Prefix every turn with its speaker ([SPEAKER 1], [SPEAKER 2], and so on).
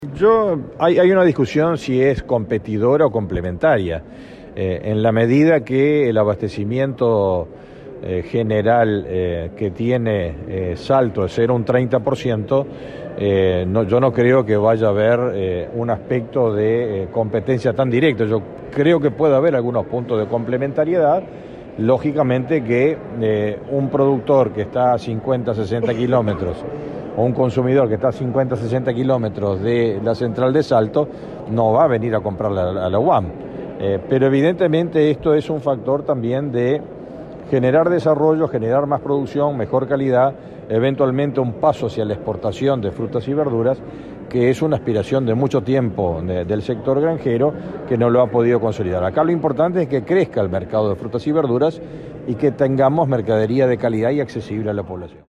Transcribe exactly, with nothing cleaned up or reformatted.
[SPEAKER 1] Yo, hay, hay una discusión si es competidora o complementaria. Eh, en la medida que el abastecimiento eh, general eh, que tiene eh, Salto es ser un treinta por ciento, eh, no, yo no creo que vaya a haber eh, un aspecto de eh, competencia tan directo. Yo creo que puede haber algunos puntos de complementariedad. Lógicamente que eh, un productor que está a cincuenta, sesenta kilómetros o un consumidor que está a cincuenta, sesenta kilómetros de la central de Salto no va a venir a comprar a la U A M. Eh, pero evidentemente esto es un factor también de generar desarrollo, generar más producción, mejor calidad, eventualmente un paso hacia la exportación de frutas y verduras, que es una aspiración de mucho tiempo de, del sector granjero que no lo ha podido consolidar. Acá lo importante es que crezca el mercado de frutas y verduras y que tengamos mercadería de calidad y accesible a la población.